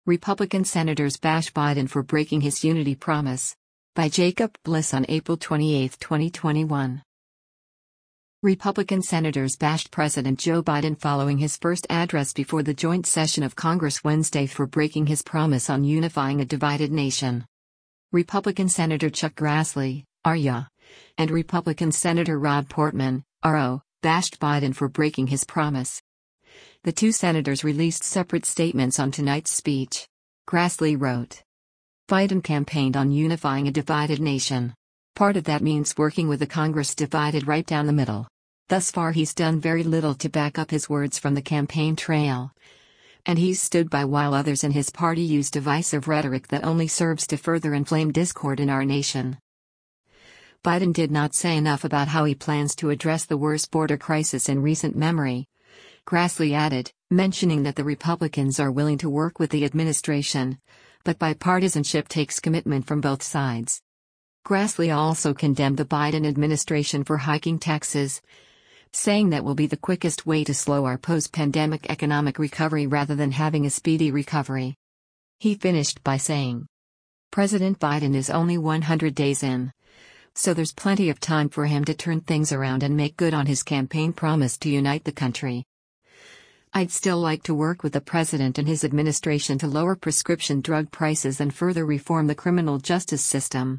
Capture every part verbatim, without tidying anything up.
Republican senators bash Biden for breaking his unity promise. By Jacob Bliss on April twenty-eighth, twenty twenty-one. Republican senators bashed President Joe Biden following his first address before the joint session of Congress Wednesday for breaking his promise on unifying a divided nation. Republican Senator Chuck Grassley, R Y A, and Republican Senator Rob Portman, R O, bashed Biden for breaking his promise. The two senators released separate statements on tonight's speech. Grassley wrote, "Biden campaigned on unifying a divided nation. Part of that means working with a Congress divided right down the middle. Thus far he's done very little to back up his words from the campaign trail. And he's stood by while others in his party use divisive rhetoric that only serves to further inflame discord in our nation." Biden did not say enough about how he plans to address the worst border crisis in recent memory. Grassley added, mentioning that the Republicans are willing to work with the administration, but bipartisanship takes commitment from both sides. Grassley also condemned the Biden administration for hiking taxes, saying that will be the quickest way to slow our post-pandemic economic recovery rather than having a speedy recovery. He finished by saying, "President Biden is only one hundred days in, so there's plenty of time for him to turn things around and make good on his campaign promise to unite the country. I'd still like to work with the president and his administration to lower prescription drug prices and further reform the criminal justice system.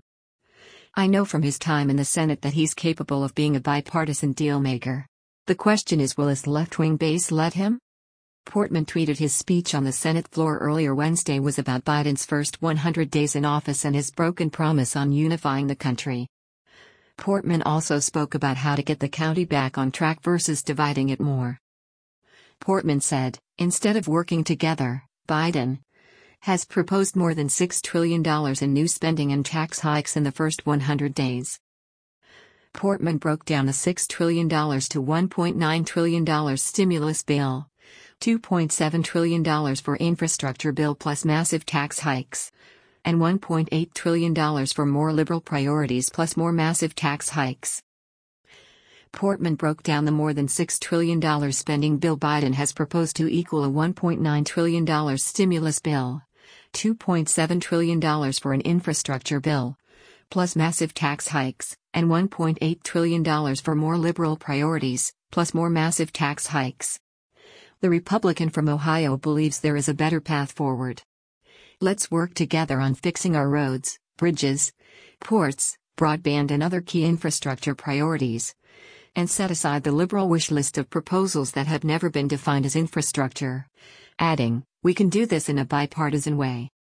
I know from his time in the Senate that he's capable of being a bipartisan deal-maker. The question is, will his left-wing base let him?" Portman tweeted his speech on the Senate floor earlier Wednesday was about Biden's first one hundred days in office and his broken promise on unifying the country. Portman also spoke about how to get the county back on track versus dividing it more. Portman said, "Instead of working together, Biden has proposed more than six trillion dollars in new spending and tax hikes in the first one hundred days. Portman broke down the six trillion dollars to one point nine trillion dollars stimulus bill, two point seven trillion dollars for infrastructure bill plus massive tax hikes, and one point eight trillion dollars for more liberal priorities plus more massive tax hikes." Portman broke down the more than six trillion dollars spending bill Biden has proposed to equal a one point nine trillion dollars stimulus bill, two point seven trillion dollars for an infrastructure bill, plus massive tax hikes, and one point eight trillion dollars for more liberal priorities, plus more massive tax hikes. The Republican from Ohio believes there is a better path forward. "Let's work together on fixing our roads, bridges, ports, broadband and other key infrastructure priorities, and set aside the liberal wish list of proposals that have never been defined as infrastructure," adding, "We can do this in a bipartisan way."